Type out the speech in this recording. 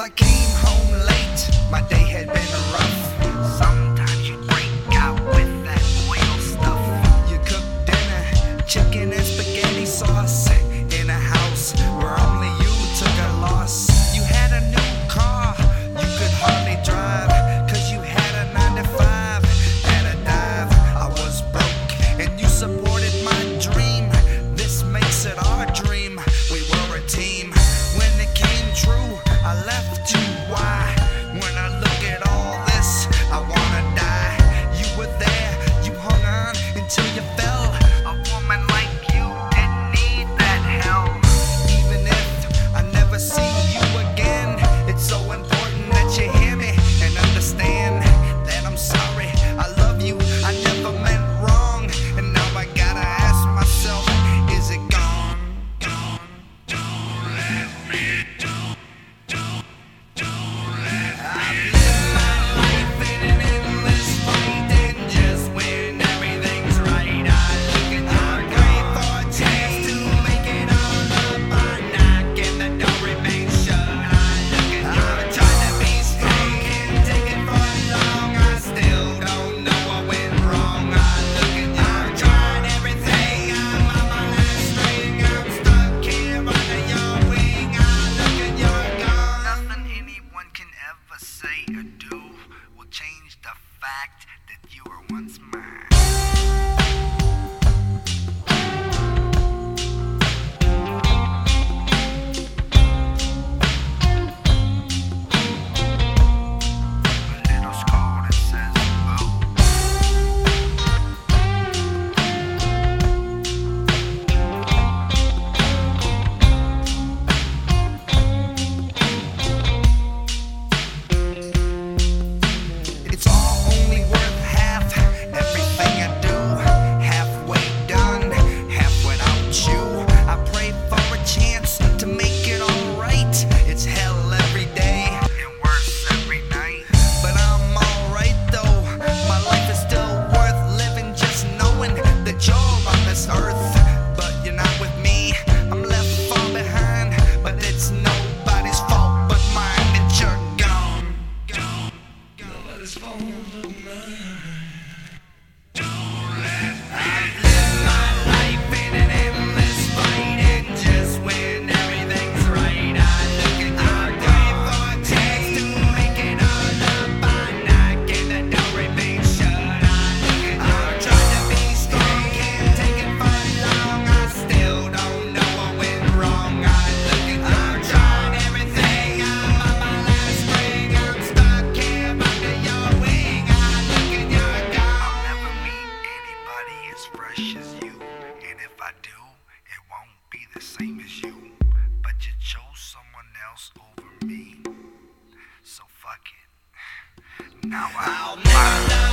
I came home late, my day had been rough. Sometimes you break out with that oil stuff. You cook dinner, chicken and spaghetti sauce, in a house where only you took a loss. You had a new car, you could hardly drive, cause you had a 9 to 5 at a dive. I was broke and you supported my dream. This makes it our dream, we were a team. When it came true, I left you. Why? When I look at all this, I wanna die. You were there, you hung on until you fell. A woman like you didn't need that hell. Even if I never see you again, it's so important that you hear me and understand that I'm sorry. I love you, I never meant wrong, and now I gotta ask myself, is it gone? Don't let me. I've lived my life in an endless fight, and just when everything's right, I look and I pray for a chance to make it all up. I knock and the door remains shut. I look and I'm trying to be strong, can't take it for long. I still don't know what went wrong. I look and I'm trying everything. I'm on my last string. I'm stuck here under your wing. I look and you're gone. Nothing anyone can ever say or do will change the fact that you were once mine. A little scar that says boo. It's all only worth half. Everything I do, halfway done, half without you. I pray for a chance to make it alright. It's hell every day and worse every night. But I'm alright though. My life is still worth living, just knowing that you're on this earth. But you're not with me. I'm left far behind. But it's nobody's fault but mine that you're gone. Nobody's fault but mine. I've lived my life in an endless fight, and just when everything's right, I look and I pray for a chance to make it all up. I knock and the door remains shut. I look and I'm trying to be strong, can't take it for long. I still don't know what went wrong. I look and I'm trying everything. I'm on my last string. I'm stuck here under your wing. I look and you're gone. I'll never meet anybody as fresh as you, and if I do, it won't be the same as you. But you chose someone else over me, so fuck it. Now I'll never love